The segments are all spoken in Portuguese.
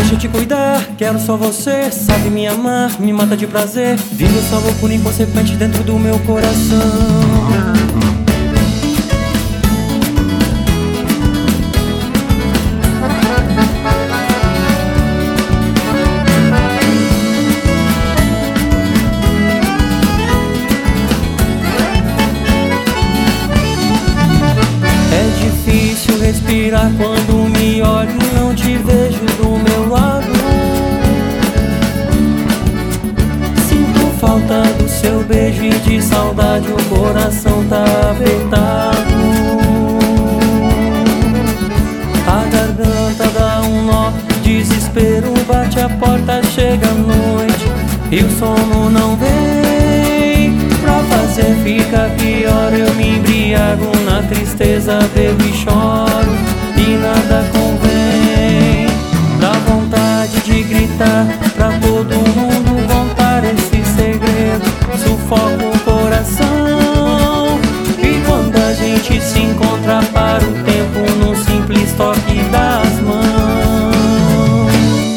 Deixa eu te cuidar, quero só você. Sabe me amar, me mata de prazer. Vivo essa loucura inconsequente dentro do meu coração. Difícil respirar quando me olho e não te vejo do meu lado. Sinto falta do seu beijo e de saudade o coração tá apertado. A garganta dá um nó, desespero bate a porta, chega a noite e o sono não vem. Pra fazer fica pior, eu me embriago na tristeza, bebo e choro e nada convém. Dá vontade de gritar pra todo mundo contar esse segredo, sufoca o coração. E quando a gente se encontra para o tempo num simples toque das mãos.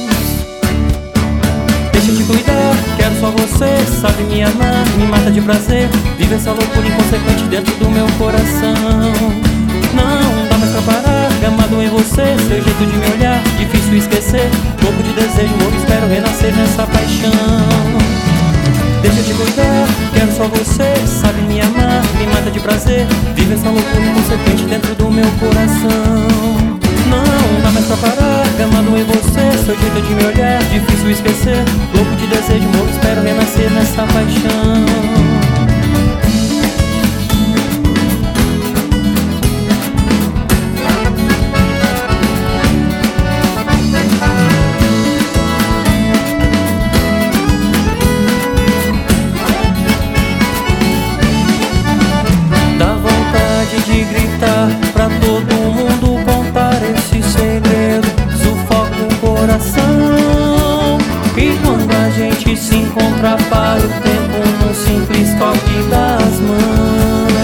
Deixa eu te cuidar, quero só você. Sabe me amar, me mata de prazer. Vive essa loucura inconsequente dentro do meu coração. Não dá mais pra parar, gamado em você. Seu jeito de me olhar, difícil esquecer. Louco de desejo, louco, espero renascer nessa paixão. Deixa eu te cuidar, quero só você. Sabe me amar, me mata de prazer. Vive essa loucura inconsequente dentro do meu coração. Não dá mais pra parar, gamado em você. Seu jeito de me olhar, difícil esquecer. Louco de desejo, louco, espero renascer nessa paixão. De gritar pra todo mundo contar esse segredo, sufoca o coração. E quando a gente se encontra para o tempo num simples toque das mãos.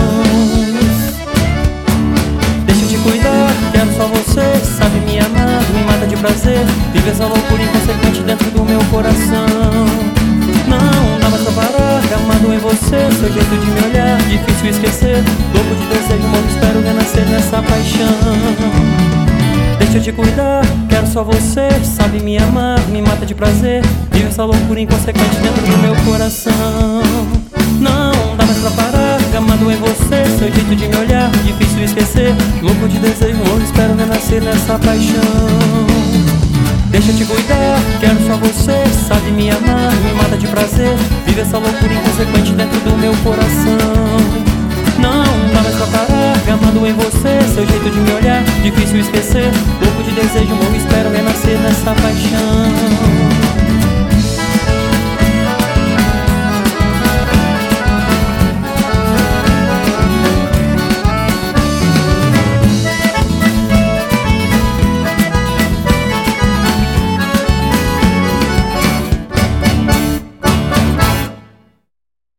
Deixa eu te cuidar, quero só você. Sabe me amar, me mata de prazer. Vive essa loucura inconsequente dentro do meu coração. Não dá mais pra parar, gamado em você. Seu jeito de me olhar, difícil esquecer. Louco de desejo, louco, espero renascer nessa paixão. Deixa eu te cuidar, quero só você. Sabe me amar, me mata de prazer. Vive essa loucura inconsequente dentro do meu coração. Não dá mais pra parar, gamado em você. Seu jeito de me olhar, difícil esquecer. Louco de desejo, louco, espero renascer nessa paixão. Deixa eu te cuidar, quero só você. Sabe me amar, me mata de prazer. Vive essa loucura inconsequente dentro do meu coração. Não dá mais pra parar, gamado em você. Seu jeito de me olhar, difícil esquecer. Louco de desejo, louco, espero renascer nessa paixão.